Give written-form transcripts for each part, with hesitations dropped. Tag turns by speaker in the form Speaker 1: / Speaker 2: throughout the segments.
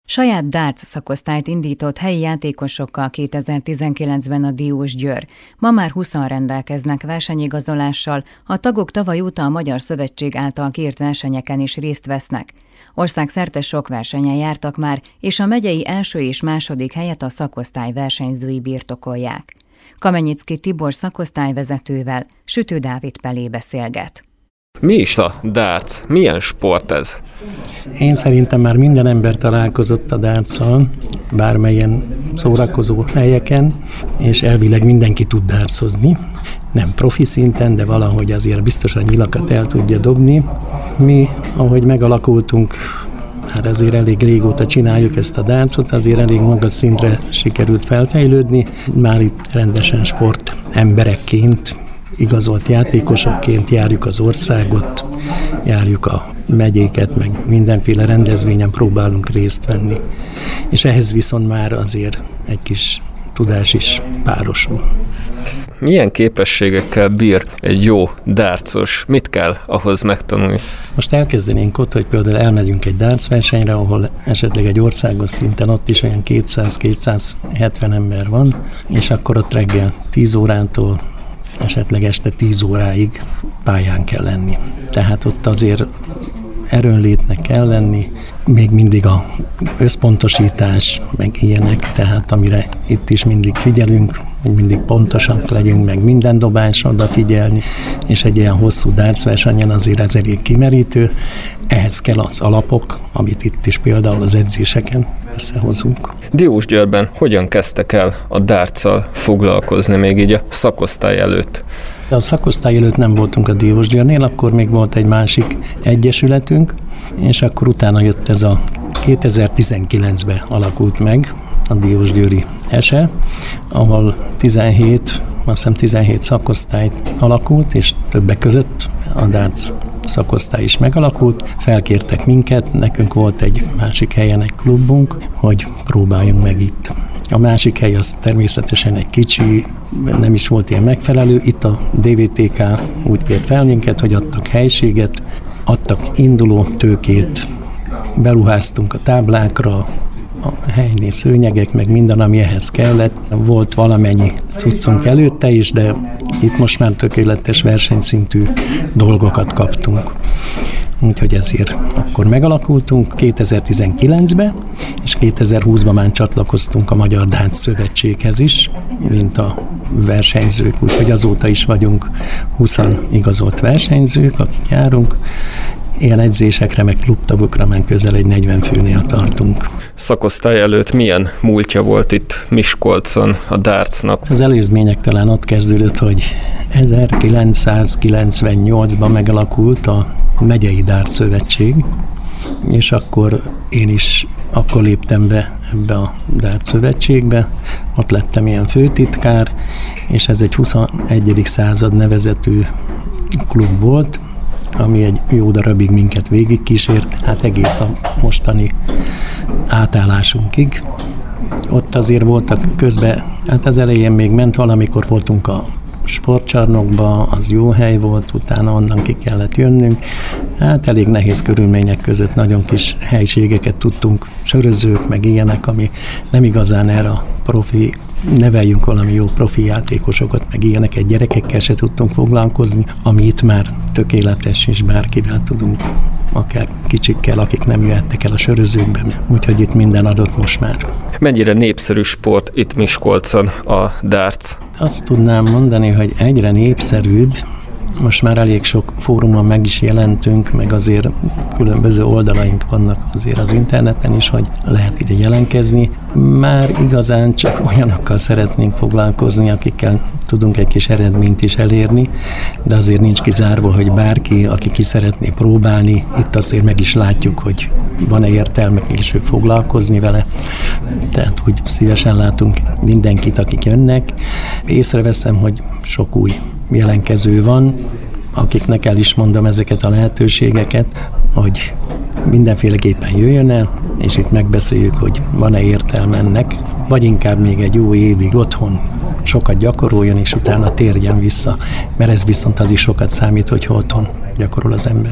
Speaker 1: Saját darts szakosztályt indított helyi játékosokkal 2019-ben a Diósgyőr. Ma már 20-an rendelkeznek versenyigazolással, a tagok tavaly óta a Magyar Szövetség által kiírt versenyeken is részt vesznek. Országszerte sok versenyen jártak már, és a megyei első és második helyet a szakosztály versenyzői birtokolják. Kamenyicki Tibor szakosztályvezetővel Sütő Dávid Pelé beszélget.
Speaker 2: Mi is a darts? Milyen sport ez?
Speaker 3: Én szerintem már minden ember találkozott a dartsszal, bármelyen szórakozó helyeken, és elvileg mindenki tud dartsozni. Nem profi szinten, de valahogy azért biztosan nyilakat el tudja dobni. Mi, ahogy megalakultunk, már azért elég régóta csináljuk ezt a dartsot, azért elég magas szintre sikerült felfejlődni. Már itt rendesen sport emberekként, igazolt játékosokként járjuk az országot, járjuk a megyéket, meg mindenféle rendezvényen próbálunk részt venni. És ehhez viszont már azért egy kis tudás is párosul.
Speaker 2: Milyen képességekkel bír egy jó dartsos? Mit kell ahhoz megtanulni?
Speaker 3: Most elkezdenénk ott, hogy például elmegyünk egy darts versenyre, ahol esetleg egy országos szinten ott is olyan 200-270 ember van, és akkor ott reggel 10 órától esetleg este 10 óráig pályán kell lenni. Tehát ott azért erőnlétnek kell lenni, még mindig a összpontosítás, meg ilyenek, tehát amire itt is mindig figyelünk, hogy mindig pontosak legyünk, meg minden dobásra odafigyelni, és egy ilyen hosszú darts versenyen azért ez elég kimerítő. Ehhez kell az alapok, amit itt is például az edzéseken összehozunk.
Speaker 2: Diósgyőrben hogyan kezdtek el a dartsszal foglalkozni még így a szakosztály előtt?
Speaker 3: De a szakosztály előtt nem voltunk a Diósgyőrnél, akkor még volt egy másik egyesületünk, és akkor utána jött ez a 2019-ben alakult meg a Diósgyőri ESE, ahol 17 szakosztály alakult, és többek között a darts szakosztály is megalakult. Felkértek minket, nekünk volt egy másik helyen egy klubunk, hogy próbáljunk meg itt. A másik hely az természetesen egy kicsi, nem is volt ilyen megfelelő. Itt a DVTK úgy kért fel minket, hogy adtak helységet, adtak induló tőkét, beruháztunk a táblákra, a helynél szőnyegek, meg minden, ami ehhez kellett. Volt valamennyi cuccunk előtte is, de itt most már tökéletes versenyszintű dolgokat kaptunk. Úgyhogy ezért akkor megalakultunk 2019-ben, és 2020-ban már csatlakoztunk a Magyar Darts Szövetséghez is, mint a versenyzők, úgyhogy azóta is vagyunk 20 igazolt versenyzők, akik járunk. Ilyen edzésekre, meg klubtagokra már közel egy 40 főnél tartunk.
Speaker 2: Szakosztály előtt milyen múltja volt itt Miskolcon a dartsnak?
Speaker 3: Az előzmények talán ott kezdődött, hogy 1998-ban megalakult a Megyei Darts Szövetség, és akkor én is akkor léptem be ebbe a Darts Szövetségbe, ott lettem ilyen főtitkár, és ez egy 21. század nevezetű klub volt, ami egy jó darabig minket végigkísért, hát egész a mostani átállásunkig. Ott azért voltak közben, hát az elején még ment valamikor voltunk a sportcsarnokba, az jó hely volt, utána onnan ki kellett jönnünk. Hát elég nehéz körülmények között nagyon kis helységeket tudtunk, sörözők, meg ilyenek, ami nem igazán erre a profi, neveljünk valami jó profi játékosokat, meg ilyeneket, gyerekekkel se tudtunk foglalkozni, ami itt már tökéletes, és bárkivel tudunk, akár kicsikkel, akik nem jöhettek el a sörözőkben, úgyhogy itt minden adott most már.
Speaker 2: Mennyire népszerű sport itt Miskolcon a darts?
Speaker 3: Azt tudnám mondani, hogy egyre népszerűbb. Most már elég sok fórumon meg is jelentünk, meg azért különböző oldalaink vannak azért az interneten is, hogy lehet ide jelentkezni. Már igazán csak olyanokkal szeretnénk foglalkozni, akikkel tudunk egy kis eredményt is elérni, de azért nincs kizárva, hogy bárki, aki ki szeretné próbálni, itt azért meg is látjuk, hogy van-e értelme később foglalkozni vele. Tehát úgy szívesen látunk mindenkit, akik jönnek. Észreveszem, hogy sok új jelentkező van, akiknek el is mondom ezeket a lehetőségeket, hogy mindenféleképpen jöjjön el, és itt megbeszéljük, hogy van-e értelme ennek, vagy inkább még egy jó évig otthon sokat gyakoroljon, és utána térjen vissza, mert ez viszont az is sokat számít, hogy otthon gyakorol az ember.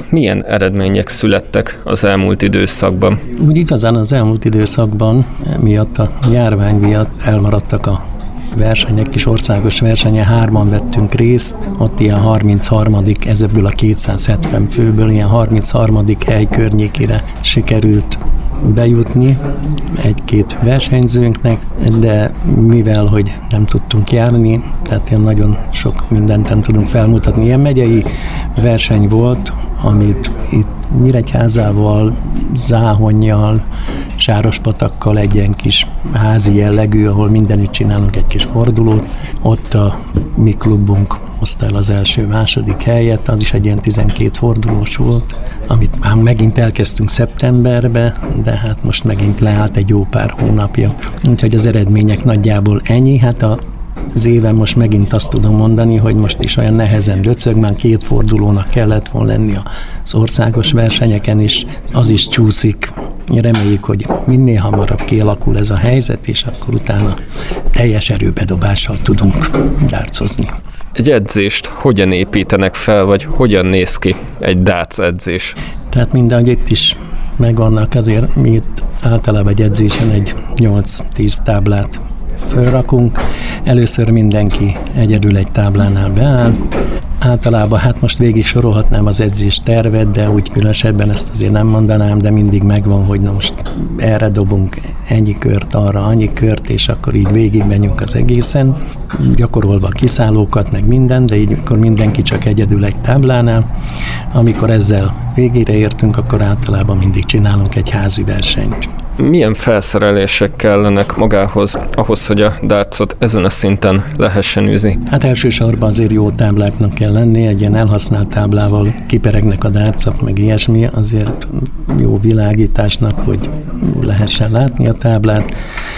Speaker 2: milyen eredmények születtek az elmúlt időszakban?
Speaker 3: Úgy igazán az elmúlt időszakban miatt a járvány miatt elmaradtak a versenyek is, országos versenyen 3-an vettünk részt, ott ilyen 33. ezebből a 270 főből ilyen 33. hely környékére sikerült bejutni egy-két versenyzőnknek, de mivel, hogy nem tudtunk járni, tehát ilyen nagyon sok mindent nem tudunk felmutatni. Ilyen megyei verseny volt, amit itt Nyíregyházával, Záhonnyal, Sárospatakkal egy ilyen kis házi jellegű, ahol mindenütt csinálunk egy kis fordulót. Ott a mi klubunk hozta el az első-második helyet, az is egy ilyen 12 fordulós volt, amit már megint elkezdtünk szeptemberbe, de hát most megint leállt egy jó pár hónapja. Úgyhogy az eredmények nagyjából ennyi, hát az éven most megint azt tudom mondani, hogy most is olyan nehezen döcög, már 2 fordulónak kellett volna lenni az országos versenyeken is, az is csúszik. Reméljük, hogy minél hamarabb kialakul ez a helyzet, és akkor utána teljes erőbedobással tudunk dárcozni.
Speaker 2: Egy edzést hogyan építenek fel, vagy hogyan néz ki egy darts edzés?
Speaker 3: Tehát mindegy, itt is megvannak, azért mi itt általában egy edzésen egy 8-10 táblát fölrakunk. Először mindenki egyedül egy táblánál beáll. Általában, hát most végig sorolhatnám az edzés tervet, de úgy különösebben ezt azért nem mondanám, de mindig megvan, hogy most erre dobunk ennyi kört, arra annyi kört, és akkor így végig menjünk az egészen, gyakorolva a kiszállókat, meg minden, de így akkor mindenki csak egyedül egy táblánál. Amikor ezzel végére értünk, akkor általában mindig csinálunk egy házi versenyt.
Speaker 2: Milyen felszerelések kellenek magához, ahhoz, hogy a dartsot ezen a szinten lehessen űzni?
Speaker 3: Hát elsősorban azért jó tábláknak kell lenni, egy ilyen elhasznált táblával kiperegnek a dartsok, meg ilyesmi, azért jó világításnak, hogy lehessen látni a táblát.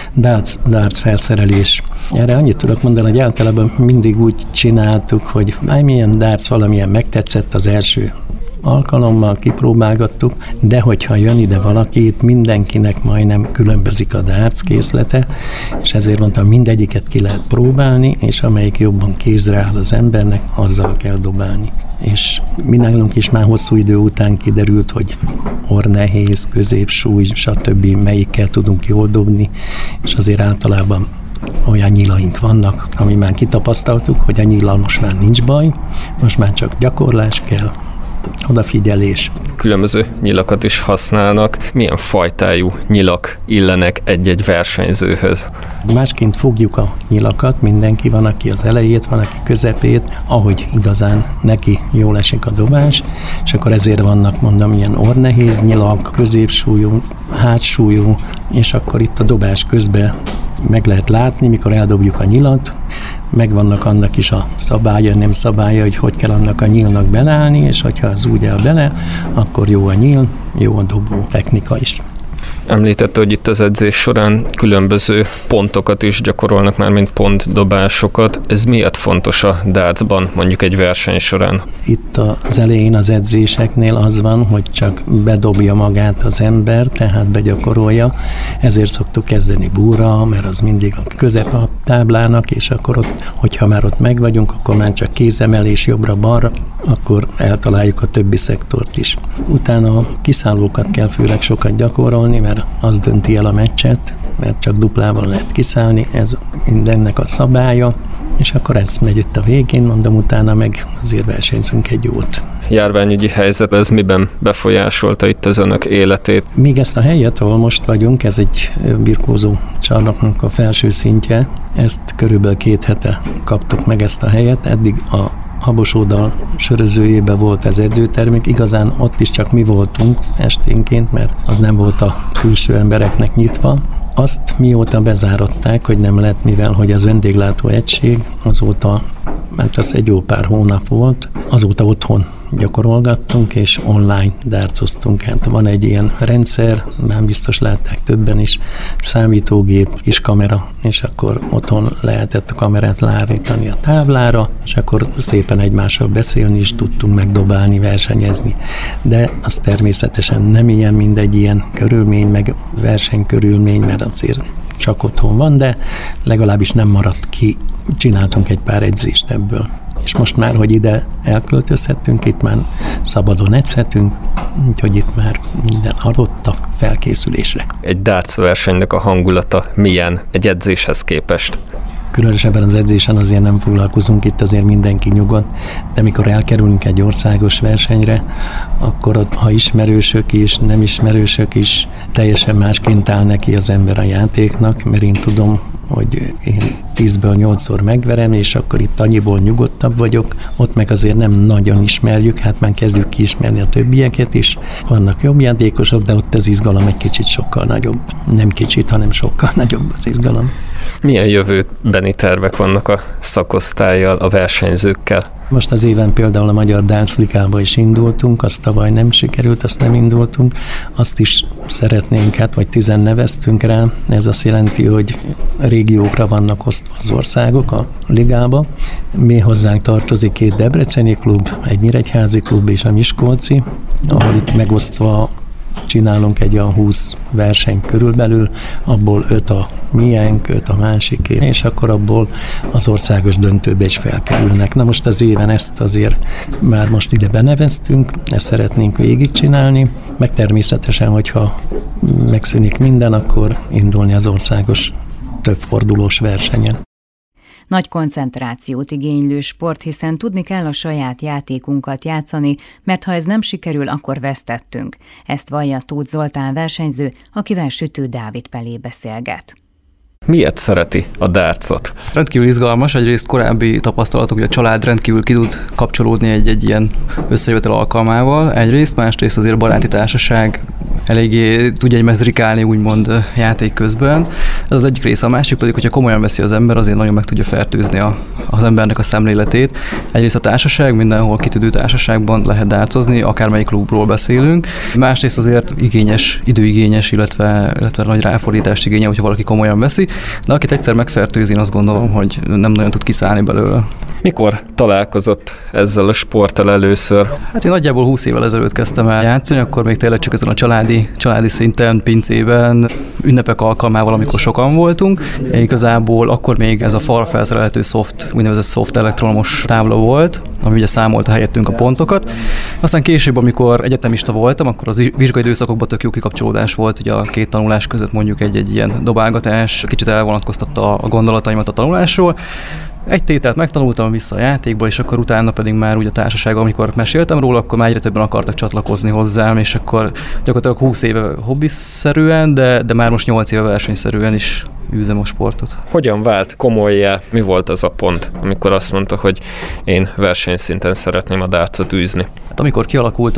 Speaker 3: Darts felszerelés. Erre annyit tudok mondani, hogy általában mindig úgy csináltuk, hogy milyen darts valamilyen megtetszett az első alkalommal kipróbálgattuk, de hogyha jön ide valaki, itt mindenkinek majdnem különbözik a darts készlete, és ezért mondtam, mindegyiket ki lehet próbálni, és amelyik jobban kézre áll az embernek, azzal kell dobálni. És mi nálunk is már hosszú idő után kiderült, hogy orrnehéz, középsúly, stb. Melyikkel tudunk jól dobni, és azért általában olyan nyilaink vannak, ami már kitapasztaltuk, hogy a nyillal most már nincs baj, most már csak gyakorlás kell, odafigyelés.
Speaker 2: Különböző nyilakat is használnak. Milyen fajtájú nyilak illenek egy-egy versenyzőhöz?
Speaker 3: Másként fogjuk a nyilakat, mindenki, van, aki az elejét, van, aki közepét, ahogy igazán neki jól esik a dobás, és akkor ezért vannak, mondom, ilyen orrnehéz nyilak, középsúlyú, hátsúlyú, és akkor itt a dobás közben meg lehet látni, mikor eldobjuk a nyilat, megvannak annak is a szabálya, nem szabálya, hogy kell annak a nyílnak beleállni, és hogyha az úgy áll bele, akkor jó a nyíl, jó a dobó technika is.
Speaker 2: Említette, hogy itt az edzés során különböző pontokat is gyakorolnak már, mint pontdobásokat. Ez miért fontos a dartsban, mondjuk egy verseny során?
Speaker 3: Itt az elején az edzéseknél az van, hogy csak bedobja magát az ember, tehát begyakorolja. Ezért szoktuk kezdeni búra, mert az mindig a közep a táblának, és akkor ott, hogyha már ott meg vagyunk, akkor már csak kézemelés jobbra-balra, akkor eltaláljuk a többi szektort is. Utána a kiszállókat kell főleg sokat gyakorolni, mert az dönti el a meccset, mert csak duplával lehet kiszállni, ez mindennek a szabálya, és akkor ez megy itt a végén, mondom, utána meg azért versenyzünk egy jót.
Speaker 2: Járványügyi helyzet, ez miben befolyásolta itt az önök életét?
Speaker 3: Míg ezt a helyet, ahol most vagyunk, ez egy birkózó csarnoknak a felső szintje, ezt körülbelül 2 hete kaptuk meg ezt a helyet, eddig a Habos-Ódal sörözőjében volt ez edzőtermünk, igazán ott is csak mi voltunk esténként, mert az nem volt a külső embereknek nyitva. Azt mióta bezáratták, hogy nem lett, mivel hogy az vendéglátó egység, azóta, mert az egy jó pár hónap volt, azóta otthon gyakorolgattunk, és online dartsoztunk. Hát van egy ilyen rendszer, már biztos látták többen is, számítógép, kis kamera, és akkor otthon lehetett a kamerát leállítani a táblára, és akkor szépen egymással beszélni is tudtunk, megdobálni, versenyezni. De az természetesen nem ilyen mindegy ilyen körülmény, meg versenykörülmény, mert azért csak otthon van, de legalábbis nem maradt ki. Csináltunk egy pár edzést ebből. és most már, hogy ide elköltözhettünk, itt már szabadon edzhetünk, úgyhogy itt már minden adott a felkészülésre.
Speaker 2: Egy darts versenynek a hangulata milyen egy edzéshez képest?
Speaker 3: Különösebben az edzésen azért nem foglalkozunk, itt azért mindenki nyugodt, de mikor elkerülünk egy országos versenyre, akkor ha ismerősök is, nem ismerősök is, teljesen másként áll neki az ember a játéknak, mert én tudom, hogy én 10-ből 8-szor megverem, és akkor itt annyiból nyugodtabb vagyok, ott meg azért nem nagyon ismerjük, hát már kezdjük kiismerni a többieket is. Vannak jobb játékosok, de ott az izgalom egy kicsit sokkal nagyobb. Nem kicsit, hanem sokkal nagyobb az izgalom.
Speaker 2: Milyen jövőbeni tervek vannak a szakosztállyal, a versenyzőkkel?
Speaker 3: Most az éven például a Magyar Darts Ligába is indultunk, azt tavaly nem sikerült, azt nem indultunk, azt is szeretnénk, vagy 10 neveztünk rá, ez azt jelenti, hogy régiókra vannak osztva az országok a ligába. Mi hozzánk tartozik 2 debreceni klub, egy nyíregyházi klub és a miskolci, ahol itt megosztva csinálunk egy olyan 20 verseny körülbelül, abból 5 a miénk, 5 a másiké, és akkor abból az országos döntőbe is felkerülnek. Na most az éven ezt azért már most ide beneveztünk, ezt szeretnénk végigcsinálni, meg természetesen, hogyha megszűnik minden, akkor indulni az országos többfordulós versenyen.
Speaker 1: Nagy koncentrációt igénylő sport, hiszen tudni kell a saját játékunkat játszani, mert ha ez nem sikerül, akkor vesztettünk. Ezt vallja Tóth Zoltán versenyző, akivel Sütő Dávid Pelé beszélget.
Speaker 2: Miért szereti a dartsot?
Speaker 4: Rendkívül izgalmas, egyrészt korábbi tapasztalatok, hogy a család rendkívül ki tud kapcsolódni egy ilyen összejövetel alkalmával. Egyrészt, másrészt azért a baráti társaság eléggé tudja egymást zrikálni, úgymond játék közben. Ez az egyik része, a másik pedig, hogyha komolyan veszi az ember, azért nagyon meg tudja fertőzni az embernek a szemléletét. Egyrészt a társaság, mindenhol kitűnő társaságban lehet dartsozni, akármelyik klubról beszélünk. Másrészt azért időigényes, illetve nagy ráfordítást igényel, hogyha valaki komolyan veszi. De akit egyszer megfertőz, én azt gondolom, hogy nem nagyon tud kiszállni belőle.
Speaker 2: Mikor találkozott ezzel a sporttal először?
Speaker 4: Hát én nagyjából 20 évvel ezelőtt kezdtem el játszani, akkor még tényleg csak ezen a családi szinten, pincében, ünnepek alkalmával, amikor sokan voltunk. Igazából akkor még ez a falra felszerelhető úgynevezett soft elektromos tábla volt, ami ugye számolta helyettünk a pontokat. Aztán később, amikor egyetemista voltam, akkor az vizsgai időszakokban tök jó kikapcsolódás volt, ugye a 2 tanulás között mondjuk egy ilyen dobálgatás, kicsit elvonatkoztatta a gondolataimat a tanulásról. Egy tételt megtanultam vissza a játékba, és akkor utána pedig már úgy a társasággal, amikor meséltem róla, akkor már egyre többen akartak csatlakozni hozzám, és akkor gyakorlatilag 20 éve hobbiszerűen, de már most 8 éve versenyszerűen is űzem a sportot.
Speaker 2: Hogyan vált komollyá? Mi volt az a pont, amikor azt mondta, hogy én versenyszinten szeretném a dartsot űzni?
Speaker 4: Hát amikor kialakult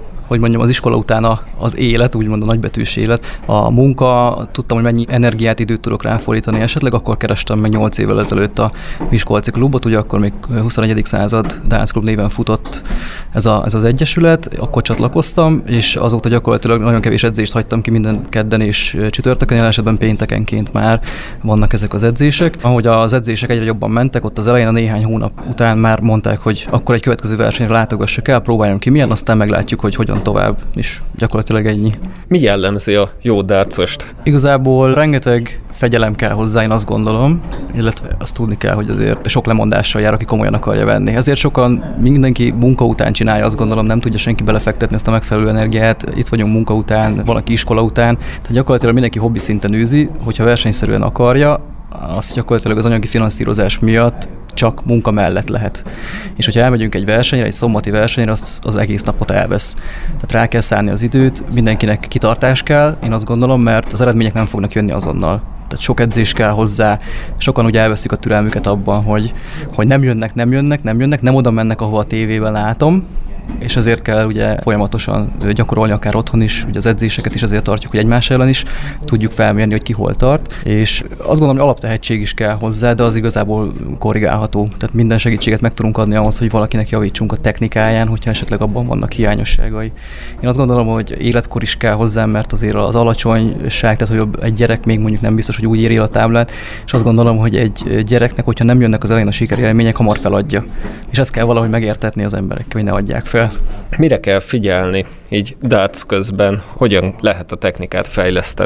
Speaker 4: az iskola után az élet, úgymond a nagybetűs élet, a munka, tudtam, hogy mennyi energiát, időt tudok ráfordítani esetleg, akkor kerestem meg 8 évvel ezelőtt a Miskolci klubot, ugye akkor még 21. század Darts Klub néven futott ez az egyesület, akkor csatlakoztam, és azóta gyakorlatilag nagyon kevés edzést hagytam ki minden kedden és csütörtökön, jelen esetben péntekenként már vannak ezek az edzések. Ahogy az edzések egyre jobban mentek, ott az elején a néhány hónap után már mondták, hogy akkor egy következő versenyre látogassak el, próbáljam ki milyen, aztán meglátjuk, hogy hogyan tovább, és gyakorlatilag ennyi.
Speaker 2: Mi jellemzi a jó dartsost?
Speaker 4: Igazából rengeteg fegyelem kell hozzá, én azt gondolom, illetve azt tudni kell, hogy azért sok lemondással jár, aki komolyan akarja venni. Ezért mindenki munka után csinálja, azt gondolom, nem tudja senki belefektetni ezt a megfelelő energiát. Itt vagyunk munka után, valaki iskola után, tehát gyakorlatilag mindenki hobbi szinten űzi, hogyha versenyszerűen akarja, azt gyakorlatilag az anyagi finanszírozás miatt csak munka mellett lehet. És hogyha elmegyünk egy versenyre, egy szombati versenyre, az egész napot elvesz. Tehát rá kell szállni az időt, mindenkinek kitartás kell, én azt gondolom, mert az eredmények nem fognak jönni azonnal. Tehát sok edzés kell hozzá, sokan ugye elveszik a türelmüket abban, hogy nem jönnek, nem oda mennek, ahova a tévében látom, és ezért kell ugye folyamatosan gyakorolni akár otthon is, ugye az edzéseket is azért tartjuk, hogy egymás ellen is tudjuk felmérni, hogy ki hol tart, és azt gondolom, hogy alaptehetség is kell hozzá, de az igazából korrigálható. Tehát minden segítséget meg tudunk adni ahhoz, hogy valakinek javítsunk a technikáján, hogyha esetleg abban vannak hiányosságai. Én azt gondolom, hogy életkor is kell hozzá, mert azért az alacsonyság, tehát hogy egy gyerek még mondjuk nem biztos, hogy úgy éri el a táblát, és azt gondolom, hogy egy gyereknek, hogyha nem jönnek az elején a sikerélmények, hamar feladja. És ezt kell valahogy megértetni az emberekkel, hogy ne adják fel.
Speaker 2: Mire kell figyelni így darts közben, hogyan lehet a technikát fejleszteni?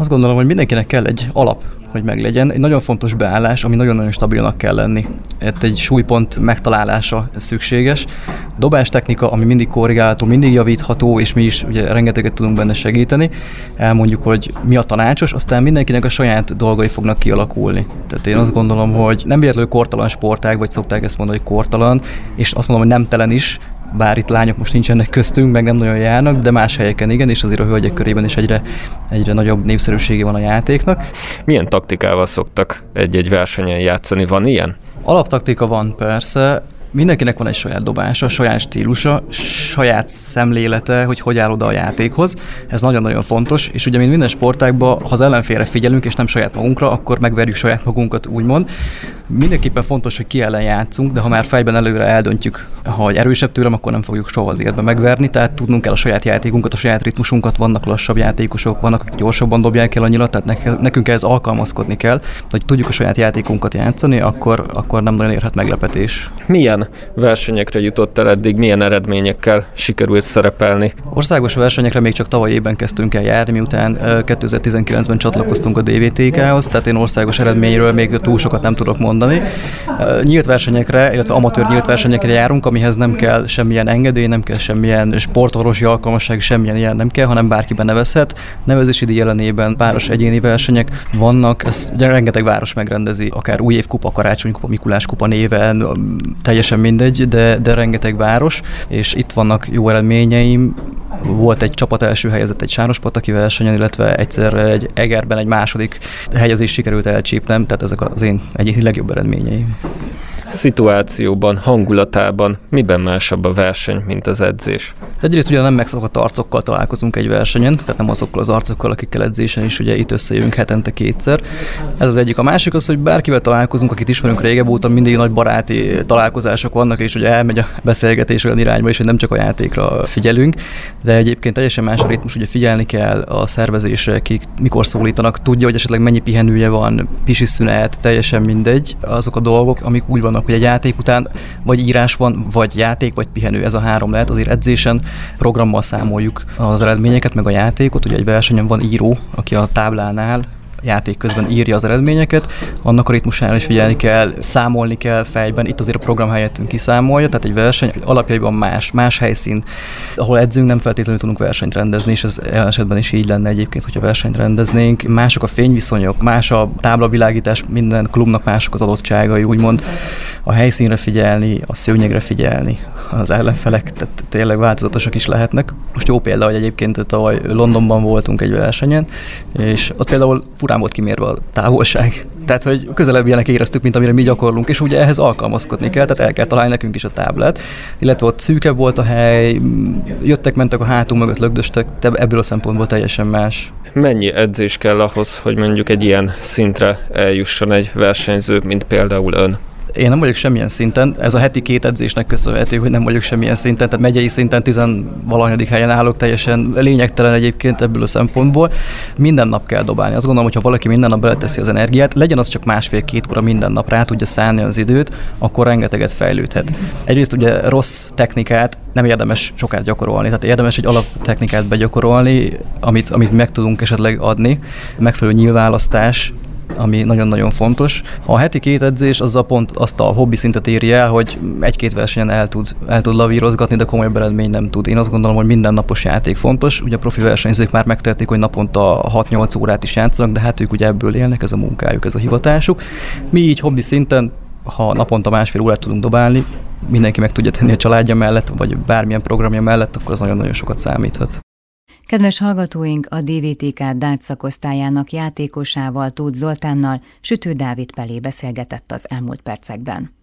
Speaker 4: Azt gondolom, hogy mindenkinek kell egy alap, hogy meglegyen. Egy nagyon fontos beállás, ami nagyon-nagyon stabilnak kell lenni. Egy súlypont megtalálása szükséges. Dobástechnika, ami mindig korrigálható, mindig javítható, és mi is ugye rengeteget tudunk benne segíteni. Elmondjuk, hogy mi a tanácsos, aztán mindenkinek a saját dolgai fognak kialakulni. Tehát én azt gondolom, hogy nem véletlenül kortalan sportág, vagy szokták ezt mondani, hogy kortalan, és azt mondom, hogy nem telen is, bár itt lányok most nincsenek köztünk, meg nem nagyon járnak, de más helyeken igen, és azért a hölgyek körében is egyre nagyobb népszerűsége van a játéknak.
Speaker 2: Milyen taktikával szoktak egy-egy versenyen játszani? Van ilyen?
Speaker 4: Alaptaktika van persze. Mindenkinek van egy saját dobása, saját stílusa, saját szemlélete, hogy áll oda a játékhoz. Ez nagyon-nagyon fontos, és ugye mint minden sportágban, ha az ellenfélre figyelünk, és nem saját magunkra, akkor megverjük saját magunkat, úgymond. Mindenképpen fontos, hogy ki ellen játszunk, de ha már fejben előre eldöntjük, ha erősebb tőlem, akkor nem fogjuk soha az életben megverni, tehát tudnunk kell a saját játékunkat, a saját ritmusunkat, vannak lassabb játékosok, vannak, akik gyorsabban dobják el a nyilat, tehát nekünk ehhez alkalmazkodni kell, hogy tudjuk a saját játékunkat játszani, akkor nem nagyon érhet meglepetés.
Speaker 2: Milyen versenyekre jutott el eddig, milyen eredményekkel sikerült szerepelni?
Speaker 4: Országos versenyekre még csak tavaly évben kezdtünk el járni, miután 2019-ben csatlakoztunk a DVTK-hoz, tehát én országos eredményről még túl sokat nem tudok mondani. Nyílt versenyekre, illetve amatőr nyílt versenyekre járunk, amihez nem kell semmilyen engedély, nem kell semmilyen sportorvosi alkalmasság, semmilyen ilyen nem kell, hanem bárki benevezhet. Nevezési díj ellenében város egyéni versenyek vannak, ezt rengeteg város megrendezi, akár újévkupa, karácsonykupa, Mikuláskupa néven, teljesen mindegy, de rengeteg város, és itt vannak jó eredményeim. Volt egy csapat első helyezett egy Sárospataki versenyen, illetve egyszer egy Egerben egy második helyezés sikerült elcsípnem, tehát ezek az én egyik legjobb eredményeim.
Speaker 2: Szituációban, hangulatában miben másabb a verseny, mint az edzés?
Speaker 4: Egyrészt ugye nem megszokott arcokkal találkozunk egy versenyen, tehát nem azokkal az arcokkal, akikkel edzésen is ugye itt összejövünk hetente kétszer. Ez az egyik. A másik az, hogy bárkivel találkozunk, akit ismerünk régebb óta, mindig nagy baráti találkozások vannak, és ugye elmegy a beszélgetés olyan irányba is, hogy nem csak a játékra figyelünk, de egyébként teljesen más a ritmus, ugye figyelni kell a szervezésre, kik mikor szólítanak, tudja, hogy esetleg mennyi pihenője van, pisiszünet, teljesen mindegy. Azok a dolgok, amik úgy vannak, hogy egy játék után vagy írás van, vagy játék, vagy pihenő, ez a három lehet. Azért edzésen programmal számoljuk az eredményeket, meg a játékot. Ugye egy versenyen van író, aki a táblánál játék közben írja az eredményeket, annak a ritmusára is figyelni kell, számolni kell fejben, itt azért a program helyettünk kiszámolja, tehát egy verseny alapjaiban más helyszín, ahol edzünk, nem feltétlenül tudunk versenyt rendezni, és ez esetben is így lenne egyébként, hogyha versenyt rendeznénk. Mások a fényviszonyok, más a táblavilágítás, minden klubnak mások az adottságai, úgymond a helyszínre figyelni, a szőnyegre figyelni, az ellenfelek, tehát tényleg változatosak is lehetnek. Most jó példa, hogy egyébként tavaly Londonban voltunk egy versenyen, és ott például furán volt kimérve a távolság. Tehát, hogy közelebb ilyenek éreztük, mint amire mi gyakorlunk, és ugye ehhez alkalmazkodni kell, tehát el kell találni nekünk is a táblát. Illetve ott szűkebb volt a hely, jöttek-mentek a hátunk mögött, lögdöstek, de ebből a szempontból teljesen más.
Speaker 2: Mennyi edzés kell ahhoz, hogy mondjuk egy ilyen szintre eljusson egy versenyző, mint például ön?
Speaker 4: Én nem vagyok semmilyen szinten, ez a heti 2 edzésnek köszönhető, hogy nem vagyok semmilyen szinten, tehát megyei szinten 10-valahanyadik helyen állok, teljesen lényegtelen egyébként ebből a szempontból. Minden nap kell dobálni. Azt gondolom, hogy ha valaki minden nap beleteszi az energiát, legyen az csak 1,5-2 óra minden nap, rá tudja szállni az időt, akkor rengeteget fejlődhet. Egyrészt ugye rossz technikát nem érdemes sokat gyakorolni, tehát érdemes egy alaptechnikát begyakorolni, amit meg tudunk esetleg adni, megfelelő nyilválasztás, ami nagyon-nagyon fontos. A heti 2 edzés azzal pont azt a hobbi szintet éri el, hogy 1-2 versenyen el tud lavírozgatni, de komolyabb eredmény nem tud. Én azt gondolom, hogy mindennapos játék fontos. Ugye a profi versenyzők már megtehetik, hogy naponta 6-8 órát is játszanak, de hát ők ugye ebből élnek, ez a munkájuk, ez a hivatásuk. Mi így hobbi szinten, ha naponta 1,5 órát tudunk dobálni, mindenki meg tudja tenni a családja mellett, vagy bármilyen programja mellett, akkor az nagyon-nagyon sokat számíthat.
Speaker 1: Kedves hallgatóink, a DVTK darts szakosztályának játékosával, Tóth Zoltánnal Sütő Dávid Pelé beszélgetett az elmúlt percekben.